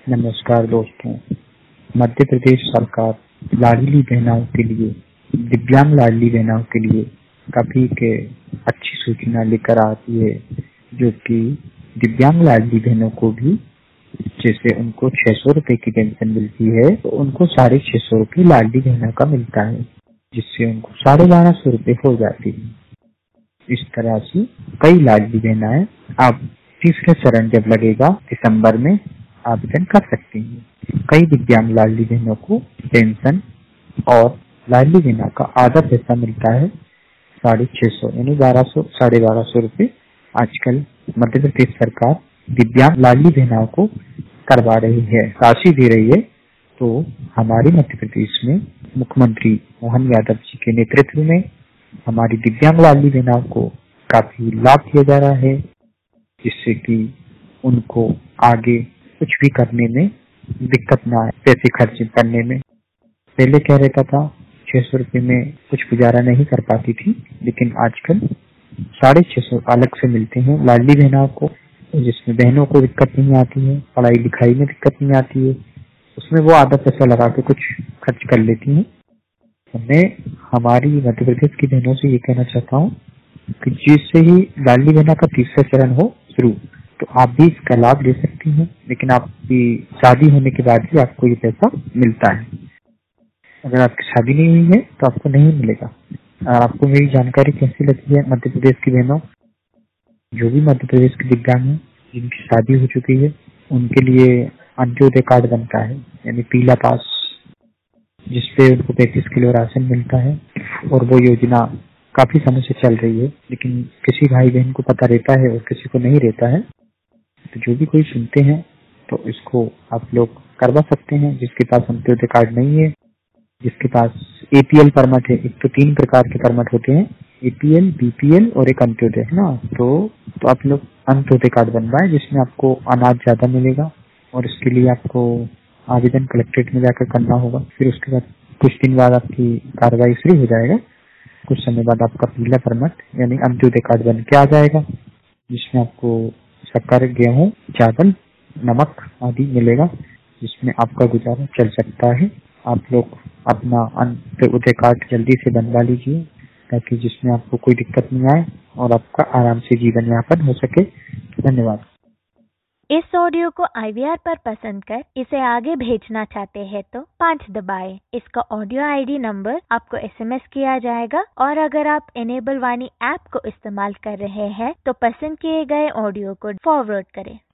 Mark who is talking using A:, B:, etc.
A: नमस्कार दोस्तों। मध्य प्रदेश सरकार लाडली बहनों के लिए, दिव्यांग लाडली बहनों के लिए काफी अच्छी सूचना लेकर आती है, जो कि दिव्यांग लाडली बहनों को भी जैसे उनको 600 रुपए की पेंशन मिलती है, तो उनको 650 रुपये लाडली बहनों का मिलता है, जिससे उनको 1250 रुपये हो जाती है। इस तरह से कई लाडली बहनाएं अब तीसरे चरण जब लगेगा दिसंबर में आवेदन कर सकती हैं। कई दिव्यांग लाडली बहनों को पेंशन और लाडली बहना का आधा पैसा मिलता है, 650 यानी 1200 रुपये आजकल मध्य प्रदेश सरकार दिव्यांग लाडली बहनों को करवा रही है, राशि दे रही है। तो हमारे मध्य प्रदेश में मुख्यमंत्री मोहन यादव जी के नेतृत्व में हमारी दिव्यांग लाडली बहनों को काफी लाभ दिया जा रहा है, जिससे कि उनको आगे कुछ भी करने में दिक्कत ना आए, पैसे खर्च करने में। पहले क्या रहता था, 600 रुपये में कुछ गुजारा नहीं कर पाती थी, लेकिन आजकल 650 अलग से मिलते हैं लाडली बहनों को, जिसमें बहनों को दिक्कत नहीं आती है, पढ़ाई लिखाई में दिक्कत नहीं आती है, उसमें वो आधा पैसा लगा के कुछ खर्च कर लेती हैं। मैं हमारी मध्य प्रदेश की बहनों से ये कहना चाहता हूँ कि जिससे ही लाडली बहना का तीसरा चरण हो शुरू, तो आप भी इसका लाभ ले सकती हैं, लेकिन आपकी शादी होने के बाद ही आपको ये पैसा मिलता है। अगर आपकी शादी नहीं हुई है तो आपको नहीं मिलेगा। आपको मेरी जानकारी कैसी लगती है मध्य प्रदेश की बहनों? जो भी मध्य प्रदेश के दिव्यांग हैं जिनकी शादी हो चुकी है, उनके लिए अंत्योदय कार्ड बनता है, यानी पीला पास, जिसपे उनको 35 किलो राशन मिलता है। और वो योजना काफी समय से चल रही है, लेकिन किसी भाई बहन को पता रहता है और किसी को नहीं रहता है। तो जो भी कोई सुनते हैं तो इसको आप लोग करवा सकते हैं। जिसके पास अंत्योदय कार्ड नहीं है, जिसके पास APL परमिट है, एक तो 3 प्रकार के परमिट होते हैं, APL, BPL और एक अंत्योदय, है ना। तो आप लोग अंत्योदय कार्ड बनवाएं, जिसमें आपको अनाज ज्यादा मिलेगा, और इसके लिए आपको आवेदन कलेक्ट्रेट में जाकर करना होगा। फिर उसके बाद कुछ दिन बाद आपकी कार्रवाई शुरू हो जाएगा। कुछ समय बाद आपका पीला परमिट यानी अंत्योदय कार्ड बन के आ जाएगा, जिसमें आपको शक्कर, गेहूं, चावल, नमक आदि मिलेगा, जिसमें आपका गुजारा चल सकता है। आप लोग अपना अंत्योदय कार्ड जल्दी से बनवा लीजिए, ताकि जिसमें आपको कोई दिक्कत नहीं आए और आपका आराम से जीवन यापन हो सके। धन्यवाद।
B: इस ऑडियो को IVR पर पसंद कर इसे आगे भेजना चाहते हैं तो 5 दबाएं। इसका ऑडियो ID नंबर आपको SMS किया जाएगा, और अगर आप इनेबल वाणी ऐप को इस्तेमाल कर रहे हैं तो पसंद किए गए ऑडियो को फॉरवर्ड करें।